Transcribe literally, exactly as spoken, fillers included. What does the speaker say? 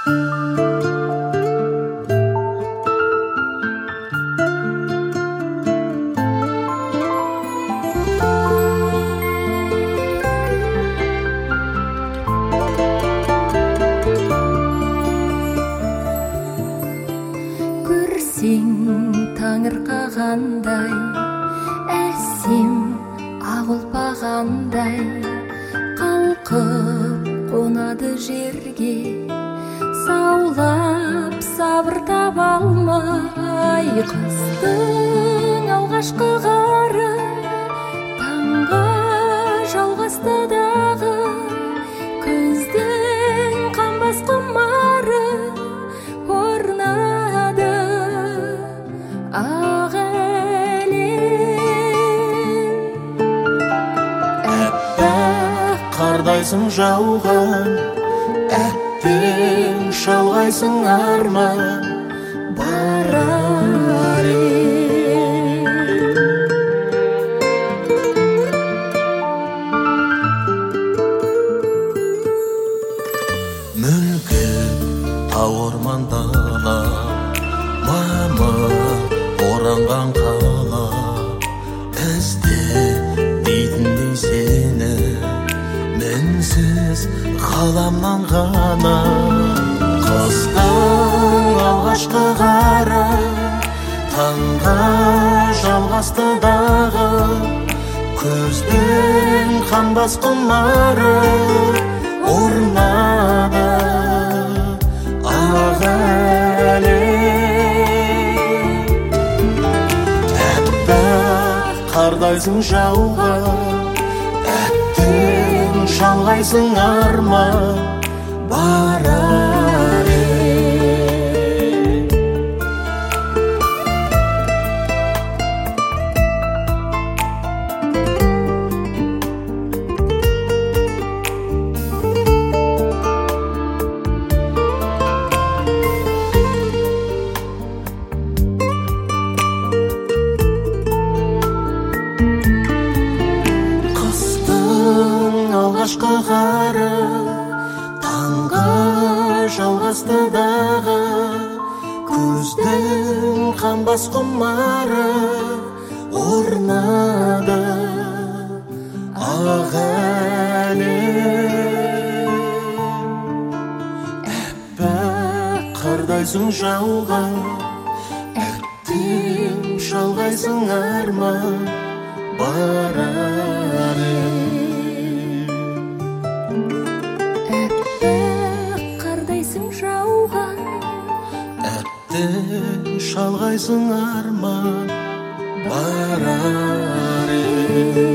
таңырқағандай әсем ақ ұлпағандай қалқып қонады жерге саулап сабыр таба алмай қыстың алғашқы қары таңға жалғасты дағы күздің қанбас құмары орнады ақ әлем. Әппақ қардайсың жауған, әттең шалғайсың арман барар ем. Мүлгіп тау орман дала, мамық оранған қала, іздемейтіндей сені мінсіз ғаламнан ғана. Қыстың алғашқы қары таңға жалғасты дағы көздің қанбас құмары орнады ақ әлем. Әппақ қардайсың жауған, әттең шалғайсың арман барар ем. Алғашқы қары таңға жалғасты дағы көздің қанбас құмары орнады ақ әлем. Әппақ қардайсың жауған, әттең шалғайсың арман барар ем. Шалғайсың арман барар ем.